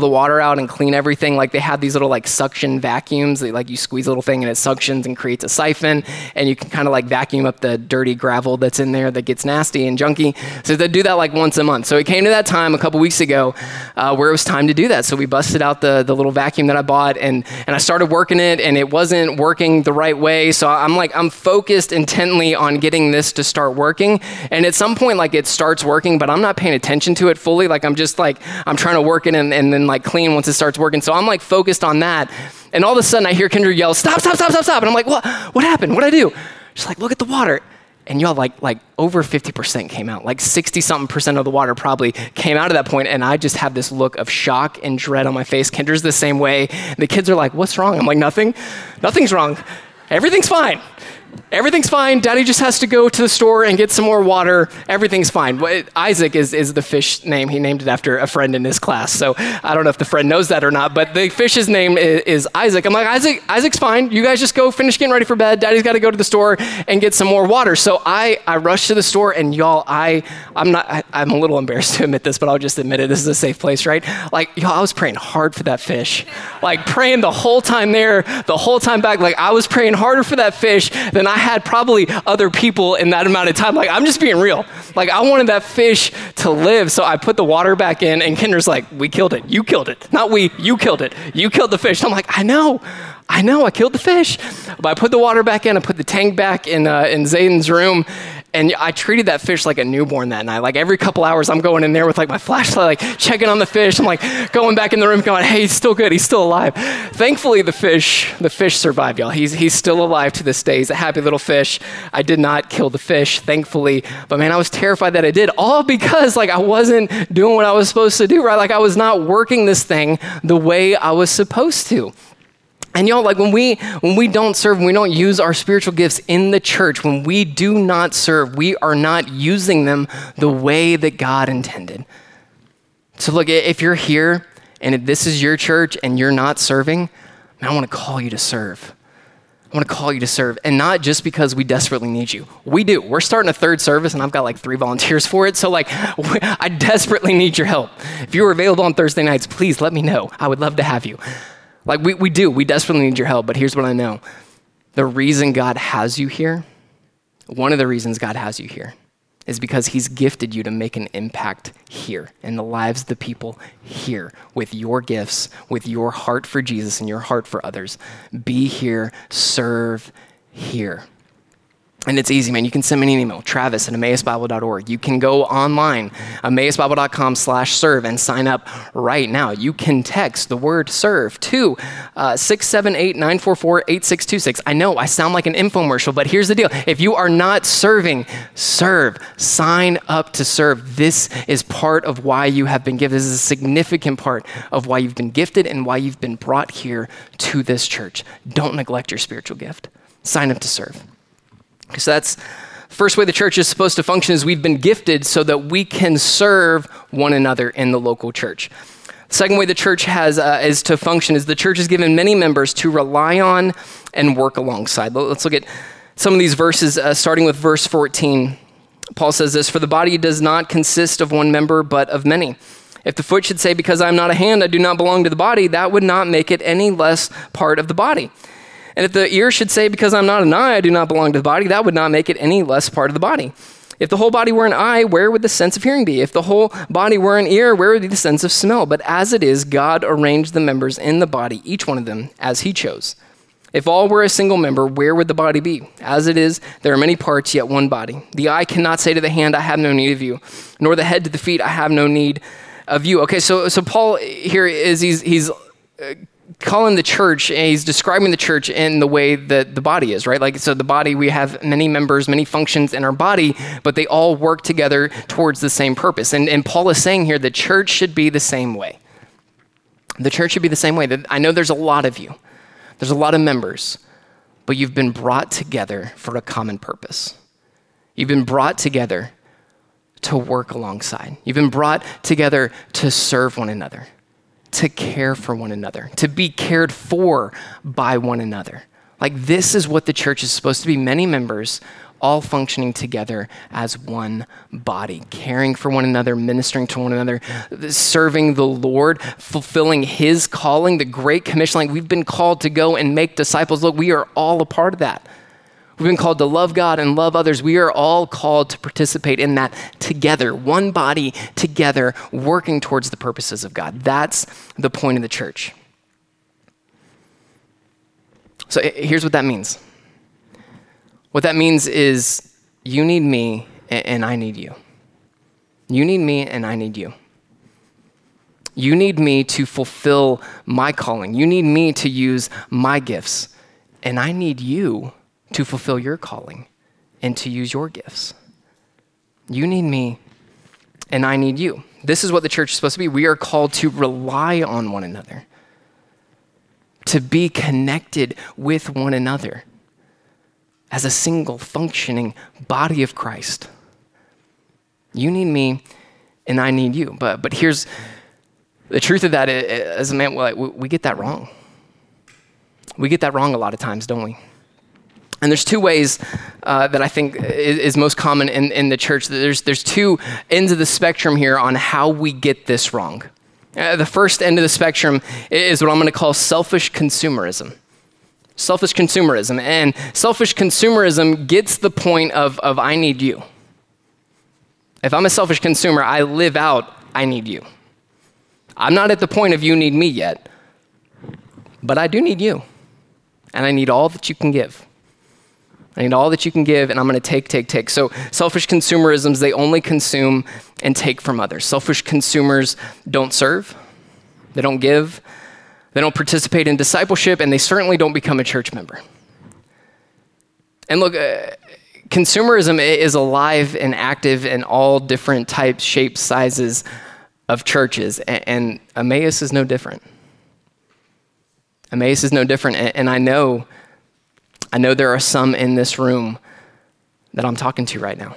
out and clean everything. Like they have these little like suction vacuums. They, like you squeeze a little thing and it suctions and creates a siphon, and you can kind of like vacuum up the dirty gravel that's in there that gets nasty and junky. So they do that like once a month. So it came to that time a couple weeks ago uh, where it was time to do that. So we busted out the, the little vacuum that I bought, and, and I started working it, and it wasn't working the right way. So I'm like, I'm focused intently on getting this to start working. And at some point, like it starts working, but I'm not paying attention to it fully. Like I'm just like, I'm trying to work it and, and then like clean once it starts working. So I'm like focused on that. And all of a sudden I hear Kendra yell, stop, stop, stop, stop, stop. And I'm like, what, what happened? What'd I do? She's like, look at the water. And y'all like, like over fifty percent came out, like sixty something percent of the water probably came out at that point. And I just have this look of shock and dread on my face. Kendra's the same way. And the kids are like, what's wrong? I'm like, nothing, nothing's wrong. Everything's fine. Everything's fine. Daddy just has to go to the store and get some more water. Everything's fine. Isaac is, is the fish name. He named it after a friend in his class. So I don't know if the friend knows that or not, but the fish's name is, is Isaac. I'm like, Isaac, Isaac's fine. You guys just go finish getting ready for bed. Daddy's got to go to the store and get some more water. So I, I rushed to the store, and y'all, I, I'm not, I, I'm a little embarrassed to admit this, but I'll just admit it. This is a safe place, right? Like, y'all, I was praying hard for that fish. Like praying the whole time there, the whole time back. Like I was praying harder for that fish than I had probably other people in that amount of time. Like, I'm just being real. Like, I wanted that fish to live. So I put the water back in, and Kendra's like, we killed it. You killed it. Not we, you killed it. You killed the fish. I'm like, I know. I know, I killed the fish. But I put the water back in. I put the tank back in uh, in Zayden's room. And I treated that fish like a newborn that night. Like every couple hours, I'm going in there with like my flashlight, like checking on the fish. I'm like going back in the room going, hey, he's still good. He's still alive. Thankfully, the fish, the fish survived, y'all. He's, he's still alive to this day. He's a happy little fish. I did not kill the fish, thankfully. But man, I was terrified that I did, all because like I wasn't doing what I was supposed to do, right? Like I was not working this thing the way I was supposed to. And y'all, like when we when we don't serve, when we don't use our spiritual gifts in the church, when we do not serve, we are not using them the way that God intended. So look, if you're here and if this is your church and you're not serving, man, I want to call you to serve. I want to call you to serve, and not just because we desperately need you. We do. We're starting a third service, and I've got like three volunteers for it. So like, I desperately need your help. If you're available on Thursday nights, please let me know. I would love to have you. Like we, we do, we desperately need your help, but here's what I know. The reason God has you here, one of the reasons God has you here is because he's gifted you to make an impact here in the lives of the people here with your gifts, with your heart for Jesus and your heart for others. Be here, serve here. And it's easy, man. You can send me an email, Travis at Emmaus Bible dot org. You can go online, Emmaus Bible dot com slash serve, and sign up right now. You can text the word serve to uh, six seven eight, nine four four, eight six two six. I know I sound like an infomercial, but here's the deal. If you are not serving, serve. Sign up to serve. This is part of why you have been gifted. This is a significant part of why you've been gifted and why you've been brought here to this church. Don't neglect your spiritual gift. Sign up to serve. So that's the first way the church is supposed to function, is we've been gifted so that we can serve one another in the local church. The second way the church has uh, is to function is the church is given many members to rely on and work alongside. Let's look at some of these verses, uh, starting with verse fourteen. Paul says this, "For the body does not consist of one member, but of many. If the foot should say, because I'm not a hand, I do not belong to the body, that would not make it any less part of the body. And if the ear should say, because I'm not an eye, I do not belong to the body, that would not make it any less part of the body. If the whole body were an eye, where would the sense of hearing be? If the whole body were an ear, where would be the sense of smell? But as it is, God arranged the members in the body, each one of them, as he chose. If all were a single member, where would the body be? As it is, there are many parts, yet one body. The eye cannot say to the hand, I have no need of you, nor the head to the feet, I have no need of you." Okay, so so Paul here is, he's, he's uh, calling the church, and he's describing the church in the way that the body is, right? Like, so the body, we have many members, many functions in our body, but they all work together towards the same purpose. And, and Paul is saying here, the church should be the same way. The church should be the same way. I know there's a lot of you. There's a lot of members, but you've been brought together for a common purpose. You've been brought together to work alongside. You've been brought together to serve one another, to care for one another, to be cared for by one another. Like, this is what the church is supposed to be. Many members, all functioning together as one body, caring for one another, ministering to one another, serving the Lord, fulfilling his calling, the Great Commission. Like, we've been called to go and make disciples. Look, we are all a part of that. We've been called to love God and love others. We are all called to participate in that together, one body together, working towards the purposes of God. That's the point of the church. So here's what that means. What that means is you need me and I need you. You need me and I need you. You need me to fulfill my calling. You need me to use my gifts. And I need you to fulfill your calling and to use your gifts. You need me and I need you. This is what the church is supposed to be. We are called to rely on one another, to be connected with one another as a single functioning body of Christ. You need me and I need you. But but here's the truth of that. As a man, we get that wrong. We get that wrong a lot of times, don't we? And there's two ways uh, that I think is, is most common in, in the church. There's, there's two ends of the spectrum here on how we get this wrong. Uh, the first end of the spectrum is what I'm going to call selfish consumerism. Selfish consumerism. And selfish consumerism gets the point of, of I need you. If I'm a selfish consumer, I live out I need you. I'm not at the point of you need me yet, but I do need you. And I need all that you can give. I need all that you can give, and I'm going to take, take, take. So selfish consumerisms, they only consume and take from others. Selfish consumers don't serve. They don't give. They don't participate in discipleship, and they certainly don't become a church member. And look, uh, consumerism is alive and active in all different types, shapes, sizes of churches, and, and Emmaus is no different. Emmaus is no different, and, and I know I know there are some in this room that I'm talking to right now.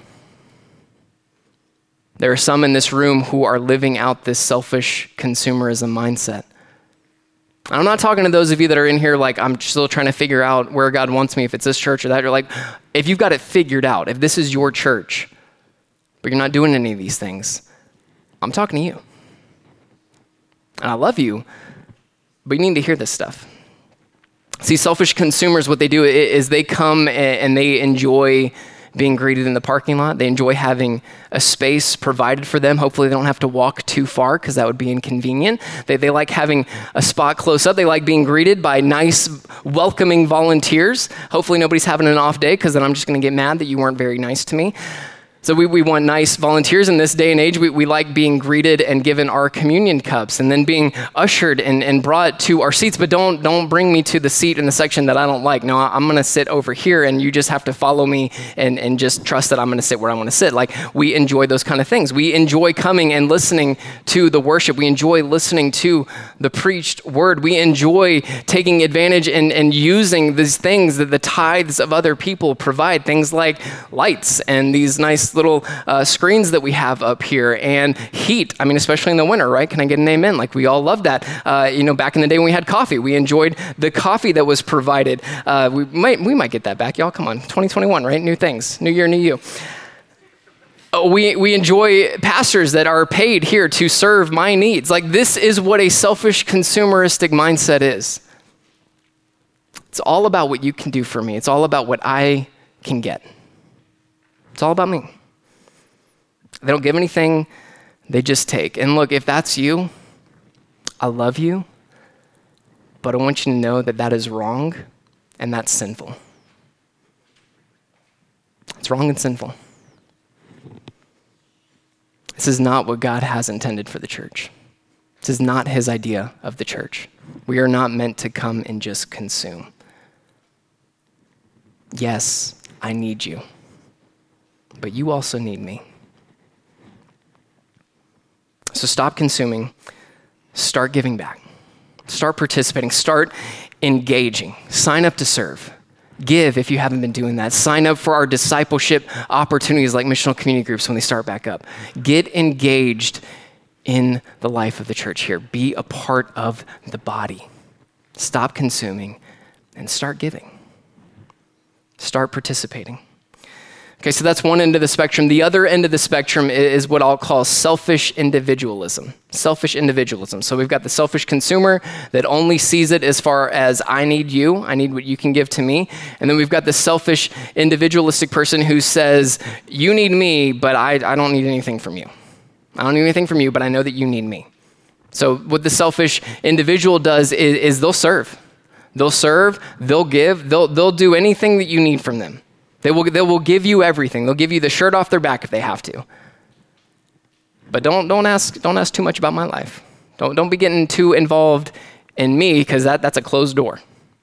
There are some in this room who are living out this selfish consumerism mindset. I'm not talking to those of you that are in here like, I'm still trying to figure out where God wants me, if it's this church or that. You're like, if you've got it figured out, if this is your church, but you're not doing any of these things, I'm talking to you. And I love you, but you need to hear this stuff. See, selfish consumers, what they do is they come and they enjoy being greeted in the parking lot. They enjoy having a space provided for them. Hopefully they don't have to walk too far because that would be inconvenient. They, they like having a spot close up. They like being greeted by nice, welcoming volunteers. Hopefully nobody's having an off day because then I'm just going to get mad that you weren't very nice to me. So we, we want nice volunteers in this day and age. We, we like being greeted and given our communion cups and then being ushered and, and brought to our seats. But don't don't bring me to the seat in the section that I don't like. No, I'm going to sit over here and you just have to follow me and, and just trust that I'm going to sit where I want to sit. Like, we enjoy those kind of things. We enjoy coming and listening to the worship. We enjoy listening to the preached word. We enjoy taking advantage and, and using these things that the tithes of other people provide. Things like lights and these nice little uh, screens that we have up here, and heat. I mean, especially in the winter, right? Can I get an amen? Like, we all love that. Uh, you know, back in the day when we had coffee, we enjoyed the coffee that was provided. Uh, we might we might get that back, y'all. Come on, twenty twenty-one, right? New things, new year, new you. Uh, we we enjoy pastors that are paid here to serve my needs. Like, this is what a selfish consumeristic mindset is. It's all about what you can do for me. It's all about what I can get. It's all about me. They don't give anything, they just take. And look, if that's you, I love you, but I want you to know that that is wrong and that's sinful. It's wrong and sinful. This is not what God has intended for the church. This is not his idea of the church. We are not meant to come and just consume. Yes, I need you, but you also need me. So stop consuming, start giving back, start participating, start engaging, sign up to serve, give if you haven't been doing that, sign up for our discipleship opportunities like missional community groups when they start back up. Get engaged in the life of the church here. Be a part of the body. Stop consuming and start giving. Start participating. Okay, so that's one end of the spectrum. The other end of the spectrum is what I'll call selfish individualism. Selfish individualism. So we've got the selfish consumer that only sees it as far as I need you, I need what you can give to me. And then we've got the selfish individualistic person who says, you need me, but I, I don't need anything from you. I don't need anything from you, but I know that you need me. So what the selfish individual does is, is they'll serve. They'll serve, they'll give, they'll, they'll do anything that you need from them. They will, they will give you everything. They'll give you the shirt off their back if they have to. But don't, don't ask, don't ask too much about my life. Don't, don't be getting too involved in me, because that, that's a closed door.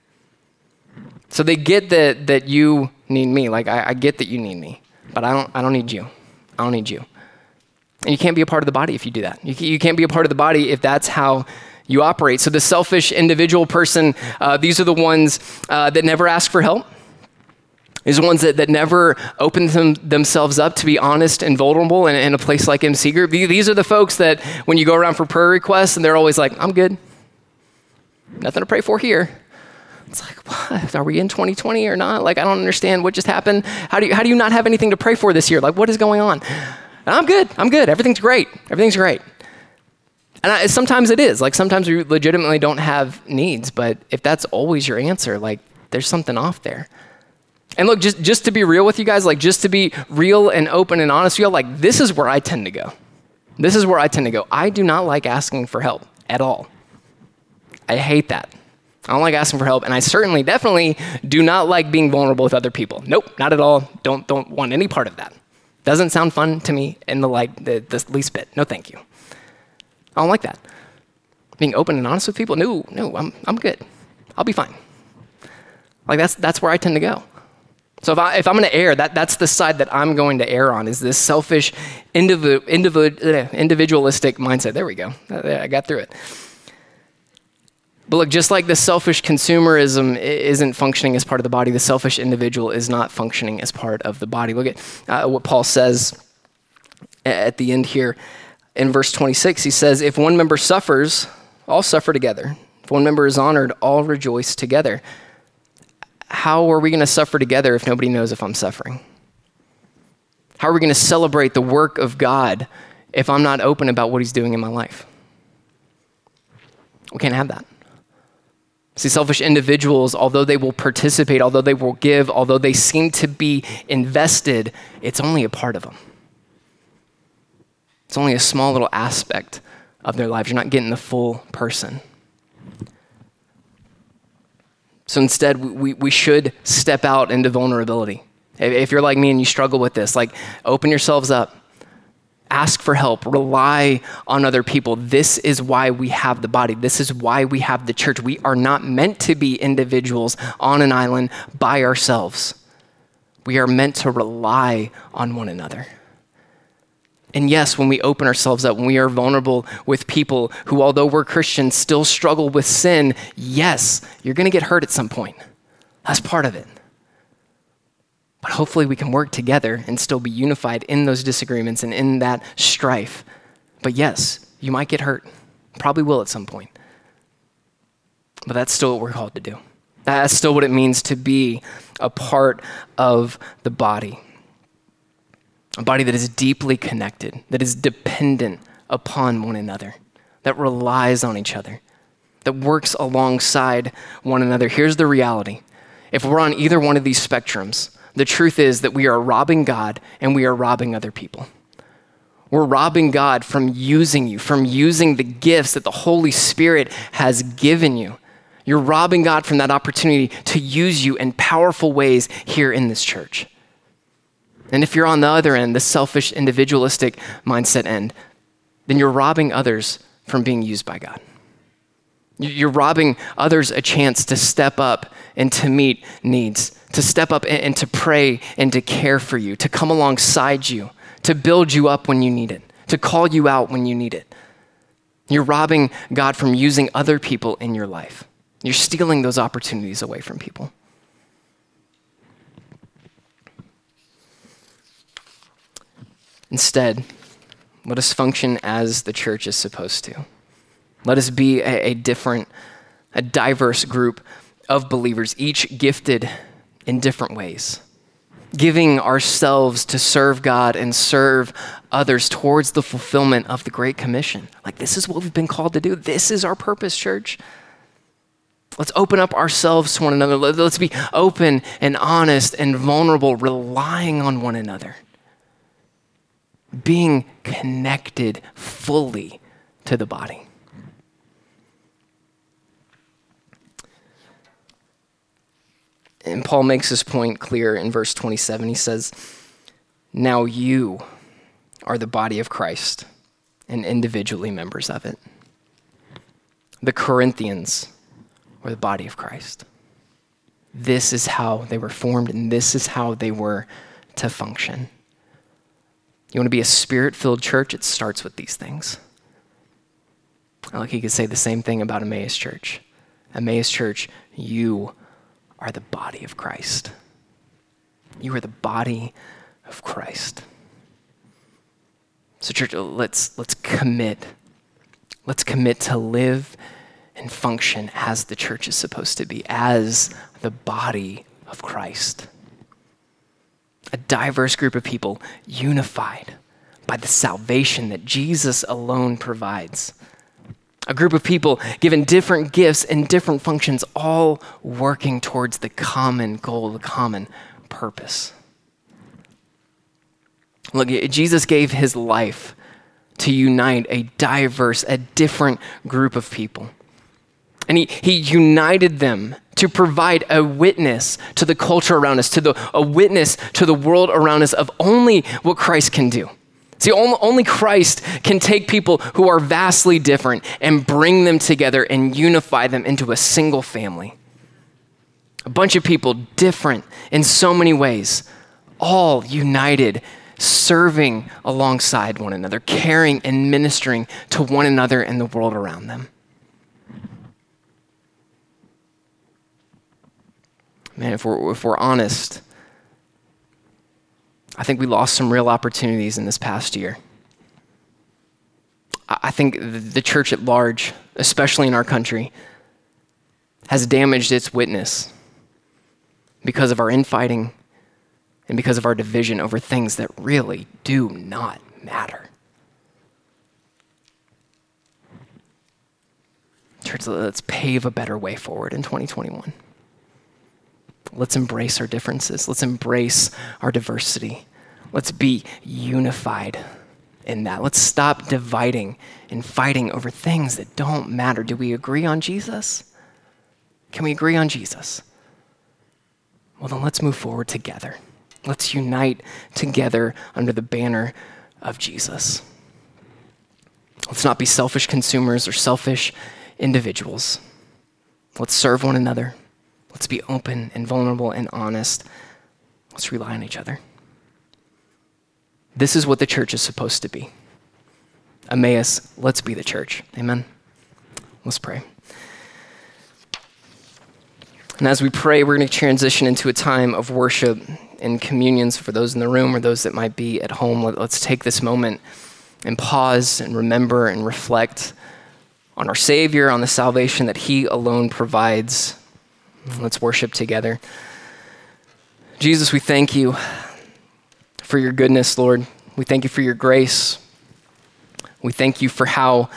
So they get that, that you need me. Like, I, I get that you need me, but I don't, I don't need you. I don't need you. And you can't be a part of the body if you do that. You, you can't be a part of the body if that's how you operate. So the selfish individual person, uh, these are the ones uh, that never ask for help. These are ones that, that never open them, themselves up to be honest and vulnerable in, in a place like M C Group. These are the folks that when you go around for prayer requests and they're always like, I'm good. Nothing to pray for here. It's like, what? Are we in twenty twenty or not? Like, I don't understand what just happened. How do you, how do you not have anything to pray for this year? Like, what is going on? And I'm good. I'm good. Everything's great. Everything's great. And I, sometimes it is. Like, sometimes we legitimately don't have needs, but if that's always your answer, like, there's something off there. And look, just, just to be real with you guys, like just to be real and open and honest with you, like this is where I tend to go. This is where I tend to go. I do not like asking for help at all. I hate that. I don't like asking for help, and I certainly, definitely do not like being vulnerable with other people. Nope, not at all. Don't don't want any part of that. Doesn't sound fun to me in the like the, the least bit. No, thank you. I don't like that. Being open and honest with people. No, no, I'm I'm good. I'll be fine. Like that's that's where I tend to go. So if, I, if I'm going to err, that, that's the side that I'm going to err on, is this selfish, individu- individu- individualistic mindset. There we go. I got through it. But look, just like the selfish consumerism isn't functioning as part of the body, the selfish individual is not functioning as part of the body. Look at uh, what Paul says at the end here in verse twenty-six. He says, if one member suffers, all suffer together. If one member is honored, all rejoice together. How are we going to suffer together if nobody knows if I'm suffering? How are we going to celebrate the work of God if I'm not open about what he's doing in my life? We can't have that. See, selfish individuals, although they will participate, although they will give, although they seem to be invested, it's only a part of them. It's only a small little aspect of their lives. You're not getting the full person. So instead, we, we should step out into vulnerability. If, if you're like me and you struggle with this, like open yourselves up, ask for help, rely on other people. This is why we have the body. This is why we have the church. We are not meant to be individuals on an island by ourselves. We are meant to rely on one another. And yes, when we open ourselves up, when we are vulnerable with people who, although we're Christians, still struggle with sin, yes, you're going to get hurt at some point. That's part of it. But hopefully we can work together and still be unified in those disagreements and in that strife. But yes, you might get hurt. Probably will at some point. But that's still what we're called to do. That's still what it means to be a part of the body. A body that is deeply connected, that is dependent upon one another, that relies on each other, that works alongside one another. Here's the reality. If we're on either one of these spectrums, the truth is that we are robbing God and we are robbing other people. We're robbing God from using you, from using the gifts that the Holy Spirit has given you. You're robbing God from that opportunity to use you in powerful ways here in this church. And if you're on the other end, the selfish, individualistic mindset end, then you're robbing others from being used by God. You're robbing others a chance to step up and to meet needs, to step up and to pray and to care for you, to come alongside you, to build you up when you need it, to call you out when you need it. You're robbing God from using other people in your life. You're stealing those opportunities away from people. Instead, let us function as the church is supposed to. Let us be a, a different, a diverse group of believers, each gifted in different ways. giving ourselves to serve God and serve others towards the fulfillment of the Great Commission. Like, this is what we've been called to do. This is our purpose, church. Let's open up ourselves to one another. Let's be open and honest and vulnerable, relying on one another, being connected fully to the body. And Paul makes this point clear in verse twenty-seven. He says, "Now you are the body of Christ and individually members of it." The Corinthians were the body of Christ. This is how they were formed, and this is how they were to function. You want to be a spirit-filled church? It starts with these things. Like, he could say the same thing about Emmaus Church. Emmaus Church, you are the body of Christ. You are the body of Christ. So church, let's let's commit. Let's commit to live and function as the church is supposed to be, as the body of Christ. A diverse group of people unified by the salvation that Jesus alone provides. A group of people given different gifts and different functions, all working towards the common goal, the common purpose. Look, Jesus gave his life to unite a diverse, a different group of people. And he, he united them to provide a witness to the culture around us, to the a witness to the world around us of only what Christ can do. See, only, only Christ can take people who are vastly different and bring them together and unify them into a single family. A bunch of people different in so many ways, all united, serving alongside one another, caring and ministering to one another and the world around them. Man, if we're, if we're honest, I think we lost some real opportunities in this past year. I think the church at large, especially in our country, has damaged its witness because of our infighting and because of our division over things that really do not matter. Church, let's pave a better way forward in twenty twenty-one. Let's embrace our differences. Let's embrace our diversity. Let's be unified in that. Let's stop dividing and fighting over things that don't matter. Do we agree on Jesus? Can we agree on Jesus? Well, then let's move forward together. Let's unite together under the banner of Jesus. Let's not be selfish consumers or selfish individuals. Let's serve one another. Let's be open and vulnerable and honest. Let's rely on each other. This is what the church is supposed to be. Emmaus, let's be the church. Amen. Let's pray. And as we pray, we're going to transition into a time of worship and communions for those in the room or those that might be at home. Let's take this moment and pause and remember and reflect on our Savior, on the salvation that he alone provides. Let's worship together. Jesus, we thank you for your goodness, Lord. We thank you for your grace. We thank you for how,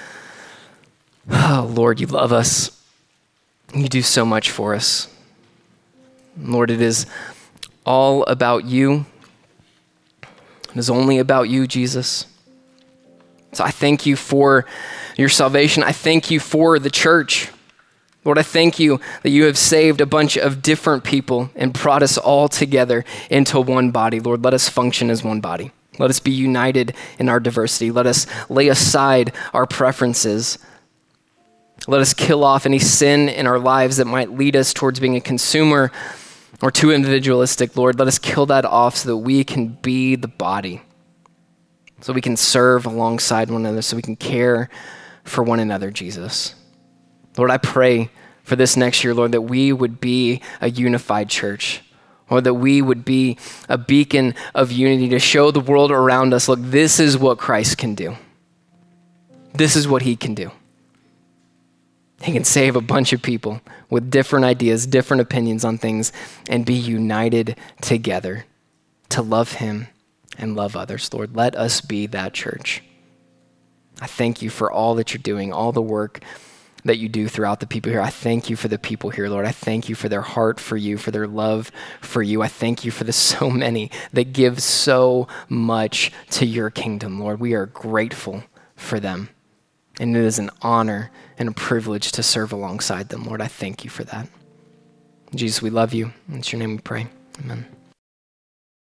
oh, Lord, you love us. You do so much for us. Lord, it is all about you. It is only about you, Jesus. So I thank you for your salvation. I thank you for the church. Lord, I thank you that you have saved a bunch of different people and brought us all together into one body. Lord, let us function as one body. Let us be united in our diversity. Let us lay aside our preferences. Let us kill off any sin in our lives that might lead us towards being a consumer or too individualistic. Lord, let us kill that off so that we can be the body, so we can serve alongside one another, so we can care for one another, Jesus. Lord, I pray for this next year, Lord, that we would be a unified church, or that we would be a beacon of unity to show the world around us, look, this is what Christ can do. This is what he can do. He can save a bunch of people with different ideas, different opinions on things, and be united together to love him and love others. Lord, let us be that church. I thank you for all that you're doing, all the work that you do throughout the people here. I thank you for the people here, Lord. I thank you for their heart for you, for their love for you. I thank you for the so many that give so much to your kingdom, Lord. We are grateful for them. And it is an honor and a privilege to serve alongside them, Lord. I thank you for that. Jesus, we love you. In your name we pray. Amen.